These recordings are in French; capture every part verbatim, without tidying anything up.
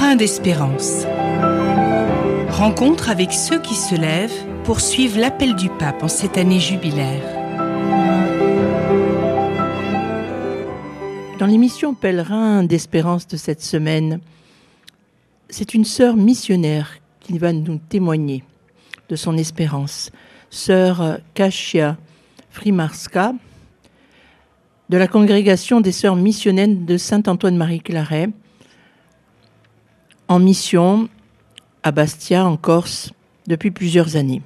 Pèlerin d'espérance. Rencontre avec ceux qui se lèvent pour suivre l'appel du pape en cette année jubilaire. Dans l'émission Pèlerin d'espérance de cette semaine, c'est une sœur missionnaire qui va nous témoigner de son espérance. Sœur Kasia Frimarska, de la congrégation des sœurs missionnaires de Saint-Antoine-Marie-Claret, en mission à Bastia, en Corse, depuis plusieurs années.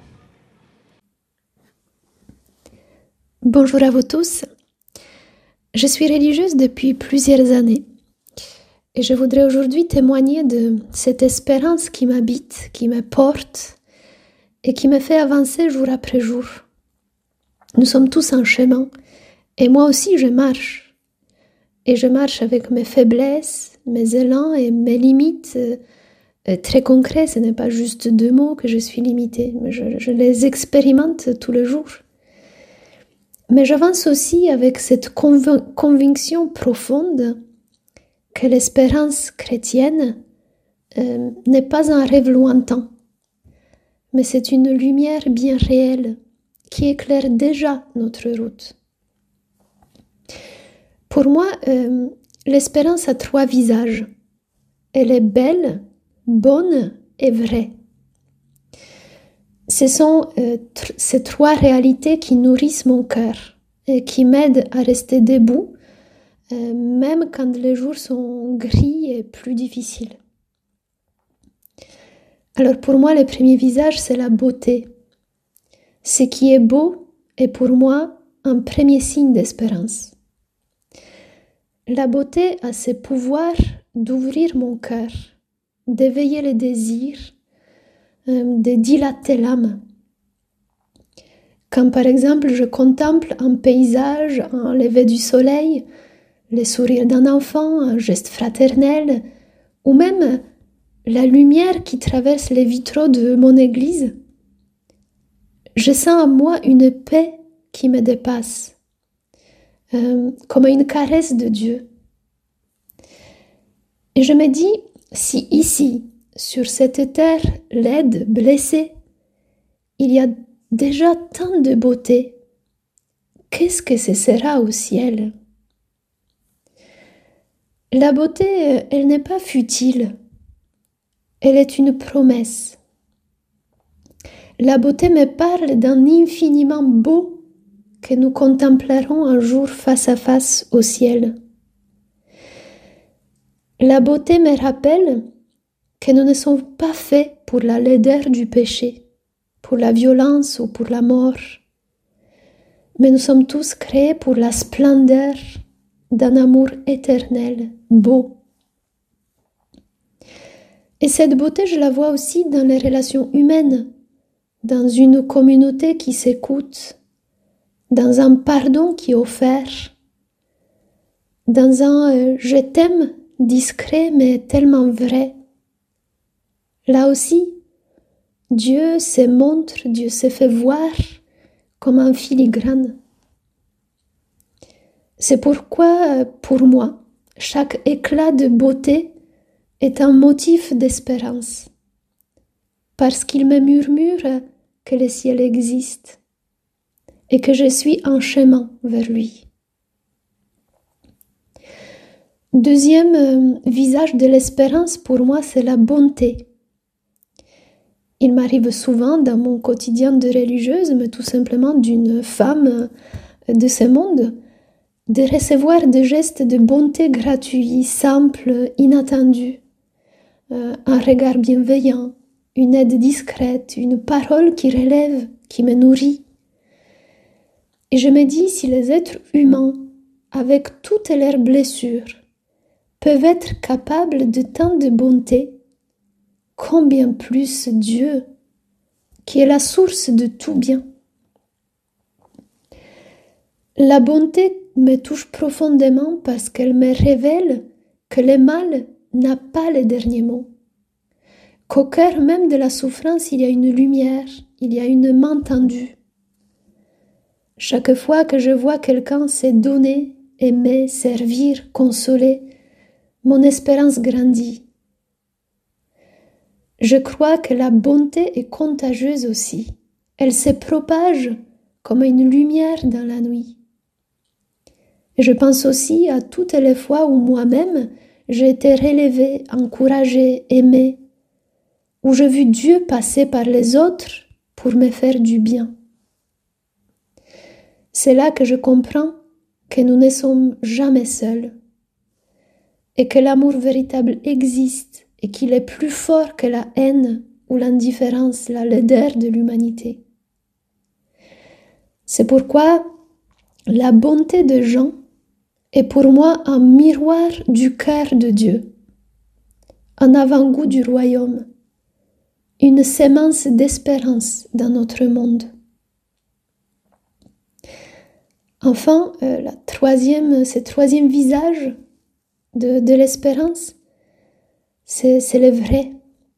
Bonjour à vous tous. Je suis religieuse depuis plusieurs années et je voudrais aujourd'hui témoigner de cette espérance qui m'habite, qui me porte et qui me fait avancer jour après jour. Nous sommes tous en chemin et moi aussi je marche. Et je marche avec mes faiblesses, mes élans et mes limites euh, très concrets. Ce n'est pas juste deux mots que je suis limitée, mais je, je les expérimente tous les jours. Mais j'avance aussi avec cette conv- conviction profonde que l'espérance chrétienne euh, n'est pas un rêve lointain, mais c'est une lumière bien réelle qui éclaire déjà notre route. Pour moi, euh, l'espérance a trois visages. Elle est belle, bonne et vraie. Ce sont euh, tr- ces trois réalités qui nourrissent mon cœur et qui m'aident à rester debout, euh, même quand les jours sont gris et plus difficiles. Alors pour moi, le premier visage, c'est la beauté. Ce qui est beau est pour moi un premier signe d'espérance. La beauté a ce pouvoir d'ouvrir mon cœur, d'éveiller les désirs, de dilater l'âme. Quand par exemple je contemple un paysage, un lever du soleil, le sourire d'un enfant, un geste fraternel, ou même la lumière qui traverse les vitraux de mon église, je sens en moi une paix qui me dépasse, euh, comme une caresse de Dieu. Et je me dis, si ici, sur cette terre laide, blessée, il y a déjà tant de beauté, qu'est-ce que ce sera au ciel? La beauté, elle n'est pas futile, elle est une promesse. La beauté me parle d'un infiniment beau que nous contemplerons un jour face à face au ciel. La beauté me rappelle que nous ne sommes pas faits pour la laideur du péché, pour la violence ou pour la mort, mais nous sommes tous créés pour la splendeur d'un amour éternel, beau. Et cette beauté, je la vois aussi dans les relations humaines, dans une communauté qui s'écoute, dans un pardon qui est offert, dans un euh, « je t'aime » discret mais tellement vrai. Là aussi, Dieu se montre, Dieu se fait voir comme un filigrane. C'est pourquoi, pour moi, chaque éclat de beauté est un motif d'espérance, parce qu'il me murmure que le ciel existe et que je suis en chemin vers lui. Deuxième euh, visage de l'espérance pour moi, c'est la bonté. Il m'arrive souvent dans mon quotidien de religieuse, mais tout simplement d'une femme de ce monde, de recevoir des gestes de bonté gratuits, simples, inattendus, euh, un regard bienveillant, une aide discrète, une parole qui relève, qui me nourrit. Et je me dis, si les êtres humains, avec toutes leurs blessures, peuvent être capables de tant de bonté, combien plus Dieu, qui est la source de tout bien. La bonté me touche profondément parce qu'elle me révèle que le mal n'a pas le dernier mot, qu'au cœur même de la souffrance, il y a une lumière, il y a une main tendue. Chaque fois que je vois quelqu'un se donner, aimer, servir, consoler, mon espérance grandit. je crois que la bonté est contagieuse aussi. Elle se propage comme une lumière dans la nuit. Et je pense aussi à toutes les fois où moi-même j'ai été relevée, encouragée, aimée, où j'ai vu Dieu passer par les autres pour me faire du bien. C'est là que je comprends que nous ne sommes jamais seuls et que l'amour véritable existe et qu'il est plus fort que la haine ou l'indifférence, la laideur de l'humanité. C'est pourquoi la bonté de Jean est pour moi un miroir du cœur de Dieu, un avant-goût du royaume, une sémence d'espérance dans notre monde. Enfin, euh, la troisième, ce troisième visage de, de l'espérance, c'est, c'est le vrai.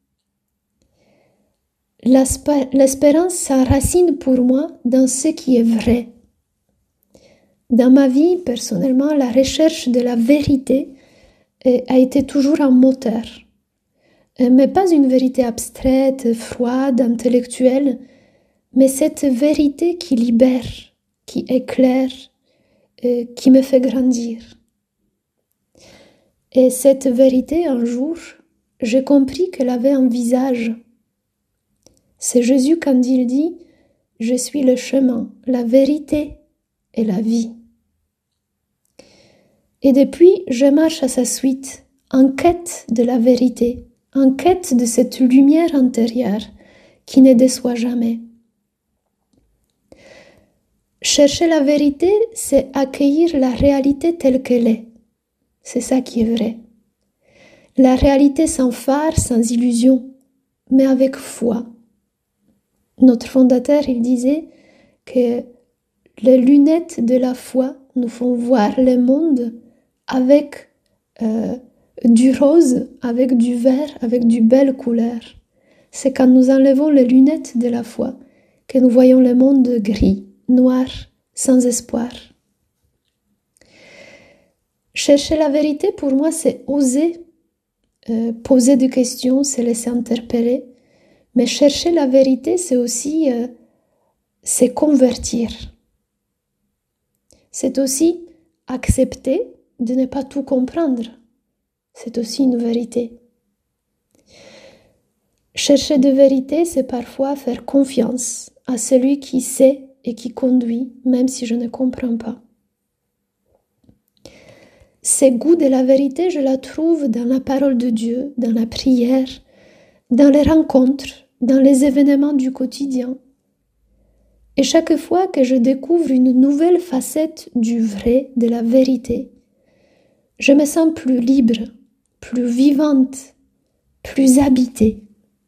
L'espérance s'enracine pour moi dans ce qui est vrai. Dans ma vie, personnellement, la recherche de la vérité a été toujours un moteur. Mais pas une vérité abstraite, froide, intellectuelle, mais cette vérité qui libère, qui éclaire, qui me fait grandir. Et cette vérité, un jour, j'ai compris qu'elle avait un visage. C'est Jésus quand il dit « Je suis le chemin, la vérité et la vie ». Et depuis, je marche à sa suite, en quête de la vérité, en quête de cette lumière intérieure qui ne déçoit jamais. Chercher la vérité, c'est accueillir la réalité telle qu'elle est. C'est ça qui est vrai. La réalité sans phare, sans illusion, mais avec foi. Notre fondateur, il disait que les lunettes de la foi nous font voir le monde avec euh, du rose, avec du vert, avec du belle couleur. C'est quand nous enlevons les lunettes de la foi que nous voyons le monde gris, noir, sans espoir. Chercher la vérité, pour moi, c'est oser euh, poser des questions, se laisser interpeller. Mais chercher la vérité, c'est aussi euh, se convertir. C'est aussi accepter de ne pas tout comprendre. C'est aussi une vérité. Chercher de vérité, c'est parfois faire confiance à celui qui sait et qui conduit, même si je ne comprends pas. Ce goût de la vérité, je la trouve dans la parole de Dieu, dans la prière, dans les rencontres, dans les événements du quotidien. Et chaque fois que je découvre une nouvelle facette du vrai, de la vérité, je me sens plus libre, plus vivante, plus habitée.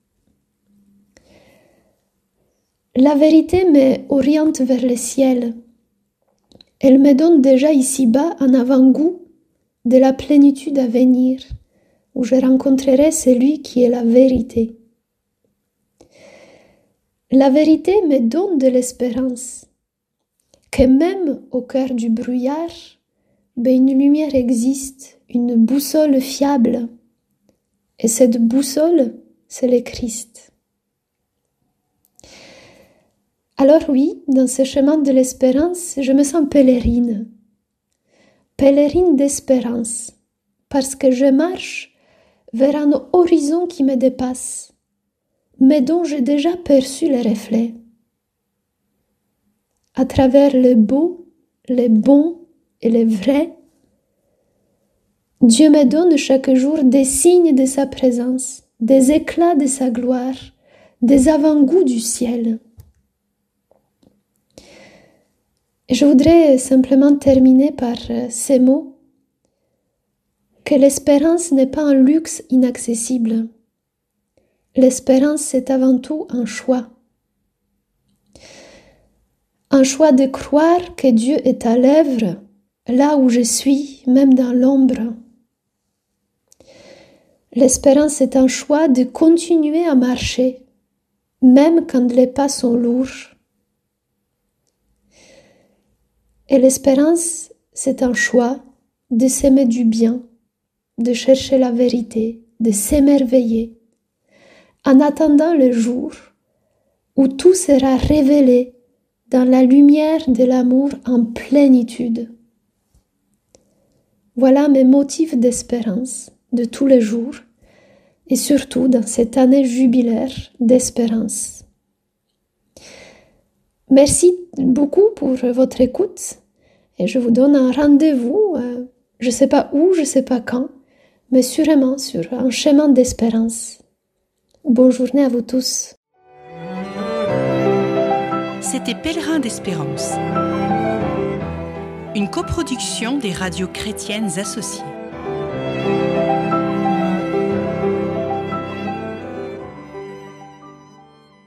La vérité m'oriente vers le ciel. Elle me donne déjà ici-bas un avant-goût de la plénitude à venir, où je rencontrerai celui qui est la vérité. La vérité me donne de l'espérance, que même au cœur du brouillard, ben une lumière existe, une boussole fiable. Et cette boussole, c'est le Christ. Alors oui, dans ce chemin de l'espérance, je me sens pèlerine. Pèlerine d'espérance, parce que je marche vers un horizon qui me dépasse, mais dont j'ai déjà perçu les reflets. À travers le beau, le bon et le vrai, Dieu me donne chaque jour des signes de sa présence, des éclats de sa gloire, des avant-goûts du ciel. Et je voudrais simplement terminer par ces mots, que l'espérance n'est pas un luxe inaccessible. L'espérance, c'est avant tout un choix. Un choix de croire que Dieu est à l'œuvre, là où je suis, même dans l'ombre. L'espérance est un choix de continuer à marcher, même quand les pas sont lourds. Et l'espérance, c'est un choix de s'aimer du bien, de chercher la vérité, de s'émerveiller, en attendant le jour où tout sera révélé dans la lumière de l'amour en plénitude. Voilà mes motifs d'espérance de tous les jours et surtout dans cette année jubilaire d'espérance. Merci beaucoup pour votre écoute et je vous donne un rendez-vous, euh, je ne sais pas où, je ne sais pas quand, mais sûrement sur un chemin d'espérance. Bonne journée à vous tous. C'était Pèlerin d'Espérance, une coproduction des radios chrétiennes associées.